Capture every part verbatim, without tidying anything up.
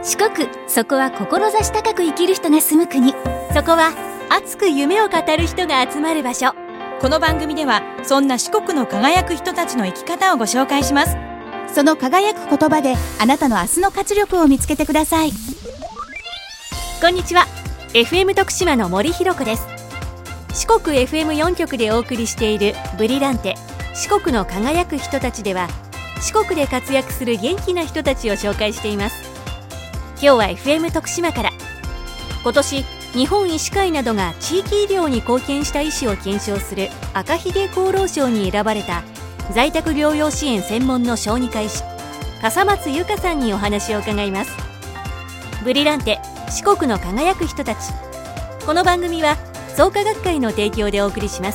四国、そこは志高く生きる人が住む国。そこは熱く夢を語る人が集まる場所。 この番組ではそんな四国の輝く人たちの生き方をご紹介します。 その輝く言葉であなたの明日の活力を見つけてください。 こんにちは、 エフエム 徳島の森弘子です。四国 エフエムよん 局でお送りしているブリランテ、四国の輝く人たちでは、四国で活躍する元気な人たちを紹介しています。今日は エフエム 徳島から。今年日本医師会などが地域医療に貢献した医師を顕彰する赤ひげ功労賞に選ばれた在宅療養支援専門の小児科医師、笠松由香さんにお話を伺います。ブリランテ、四国の輝く人たち。この番組は創価学会の提供でお送りします。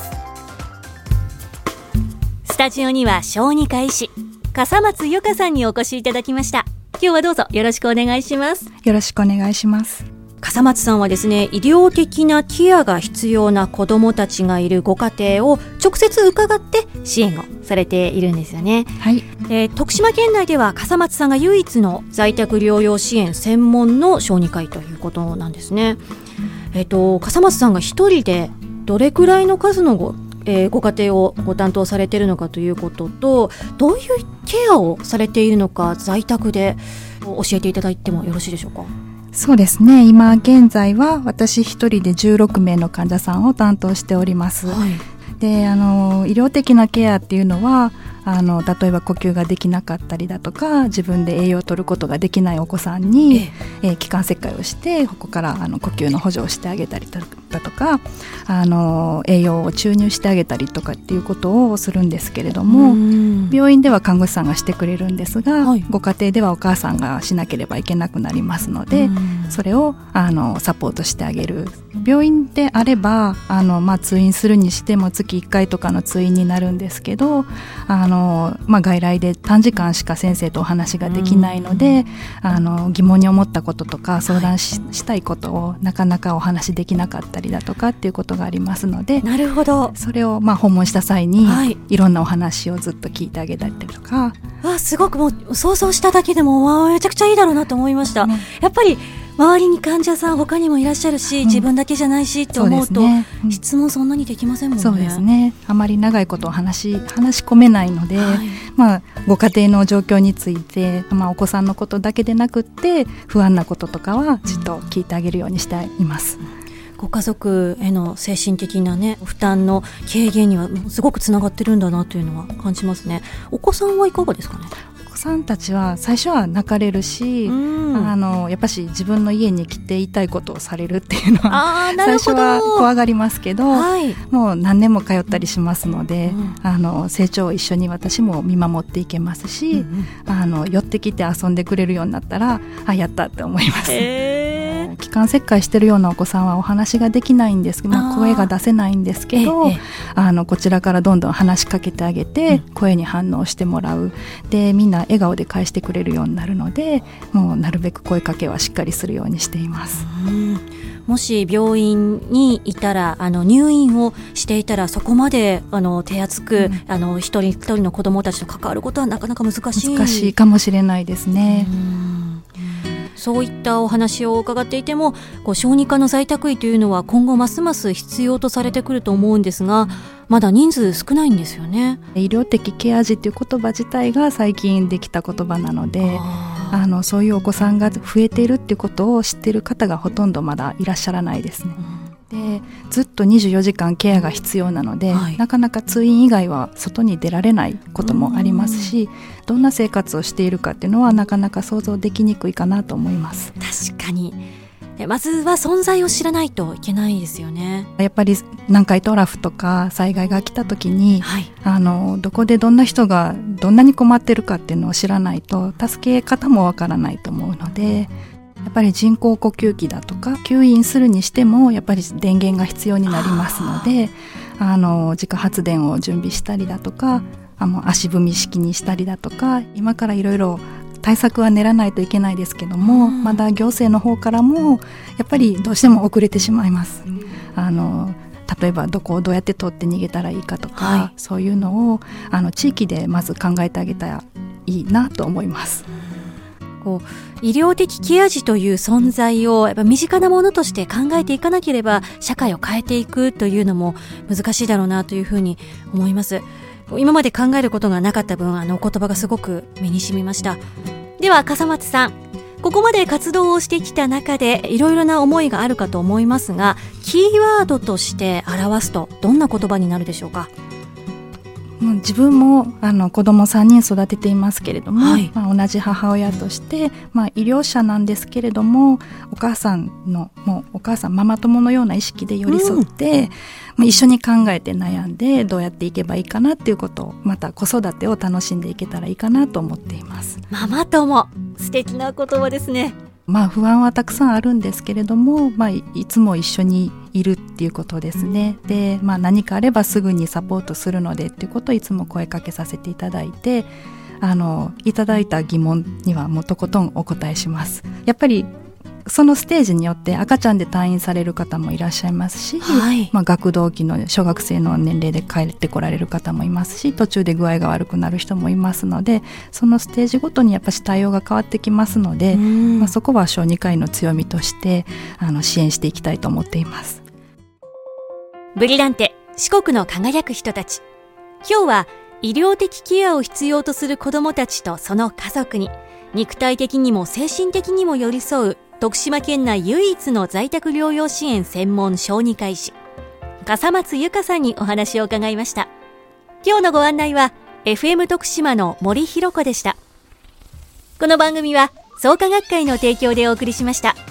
スタジオには小児科医師笠松由香さんにお越しいただきました。今日はどうぞよろしくお願いします。 よろしくお願いします。 笠松さんはですね、医療的なケアが必要な子どもたちがいるご家庭を直接伺って支援をされているんですよね。 はい。 で、徳島県内では笠松さんが唯一の在宅療養支援専門の小児科医ということなんですね。えっと、笠松さんが一人でどれくらいの数のご、えー、ご家庭をご担当されているのかということと、どういうケアをされているのか在宅で教えていただいてもよろしいでしょうか。 そうですね、今現在は私一人でじゅうろくめいの患者さんを担当しております。はい。で、あの医療的なケアっていうのは、あの例えば呼吸ができなかったりだとか、自分で栄養を取ることができないお子さんに、えええー、気管切開をしてここからあの呼吸の補助をしてあげたりだとか、あの栄養を注入してあげたりとかっていうことをするんですけれども、病院では看護師さんがしてくれるんですが、はい、ご家庭ではお母さんがしなければいけなくなりますので、それをあのサポートしてあげる。病院であればあの、まあ、通院するにしても月いっかいとかの通院になるんですけど、あの、まあ、外来で短時間しか先生とお話ができないので、あの疑問に思ったこととか相談 し,、はい、したいことをなかなかお話できなかったりだとかっていうことがありますので、 なるほど。 それをまあ訪問した際に、はい、いろんなお話をずっと聞いてあげたりとか。 あ、すごくもう想像しただけでもわめちゃくちゃいいだろうなと思いました、ね、やっぱり周りに患者さん他にもいらっしゃるし、うん、自分だけじゃないしって思うと、ね、うん、質問そんなにできませんもんね。 そうですね、あまり長いことを話し、話し込めないので、はい、まあ、ご家庭の状況について、まあ、お子さんのことだけでなくって不安なこととかはちょっと聞いてあげるようにしています、うん。 ご家族への精神的な、ね、負担の軽減にはすごくつながってるんだなというのは感じますね。お子さんはいかがですかね。 お子さんたちは最初は泣かれるし、うん、あのやっぱし自分の家に来て言いたいことをされるっていうのは最初は怖がりますけど、はい、もう何年も通ったりしますので、うん、あの成長を一緒に私も見守っていけますし、うんうん、あの寄ってきて遊んでくれるようになったら、あ、やったって思います。気管切開してるようなお子さんはお話ができないんですけど、まあ、声が出せないんですけど、ええ、あのこちらからどんどん話しかけてあげて、うん、声に反応してもらう。で、みんな笑顔で返してくれるようになるので、もうなるべく声かけはしっかりするようにしています。 うん、もし病院にいたら、あの入院をしていたら、そこまであの手厚く、うん、あの一人一人の子どもたちと関わることはなかなか難しい難しいかもしれないですね。うん、 そういったお話を伺っていても、こう小児科の在宅医というのは今後ますます必要とされてくると思うんですが、まだ人数少ないんですよね。 医療的ケア児という言葉自体が最近できた言葉なので、ああのそういうお子さんが増えているっていうことを知っている方がほとんどまだいらっしゃらないですね。うん、で、ずっとにじゅうよじかんケアが必要なので、はい、なかなか通院以外は外に出られないこともありますし、どんな生活をしているかっていうのはなかなか想像できにくいかなと思います。 確かに、まずは存在を知らないといけないですよね。 やっぱり南海トラフとか災害が来た時に、はい、あのどこでどんな人がどんなに困ってるかっていうのを知らないと助け方もわからないと思うので、やっぱり人工呼吸器だとか吸引するにしてもやっぱり電源が必要になりますので、あの自家発電を準備したりだとか、あの足踏み式にしたりだとか、今からいろいろ対策は練らないといけないですけども、うん、まだ行政の方からもやっぱりどうしても遅れてしまいます。うん、あの例えばどこをどうやって取って逃げたらいいかとか、はい、そういうのをあの地域でまず考えてあげたらいいなと思います。 こう医療的ケア児という存在をやっぱ身近なものとして考えていかなければ社会を変えていくというのも難しいだろうなというふうに思います。今まで考えることがなかった分、あのお言葉がすごく身に染みました。では笠松さん、ここまで活動をしてきた中でいろいろな思いがあるかと思いますが、キーワードとして表すとどんな言葉になるでしょうか？ 自分もあの子供さんにん育てていますけれども、はい、まあ、同じ母親として、まあ、医療者なんですけれども、お母さんのもうお母さんママ友のような意識で寄り添って、うん、一緒に考えて悩んでどうやっていけばいいかなっていうことを、また子育てを楽しんでいけたらいいかなと思っています。 ママ友、素敵な言葉ですね。 まあ、不安はたくさんあるんですけれども、まあ、いつも一緒にいるっていうことですね。で、まあ、何かあればすぐにサポートするのでっていうことをいつも声かけさせていただいて、あのいただいた疑問にはもうとことんお答えします。やっぱりそのステージによって赤ちゃんで退院される方もいらっしゃいますし、はい、まあ、学童期の小学生の年齢で帰ってこられる方もいますし、途中で具合が悪くなる人もいますので、そのステージごとにやっぱし対応が変わってきますので、まあ、そこは小児科医の強みとしてあの支援していきたいと思っています。 ブリランテ、四国の輝く人たち。今日は医療的ケアを必要とする子どもたちとその家族に肉体的にも精神的にも寄り添う徳島県内唯一の在宅療養支援専門小児科医師、笠松由香さんにお話を伺いました。今日のご案内は エフエム 徳島の森ひろ子でした。この番組は創価学会の提供でお送りしました。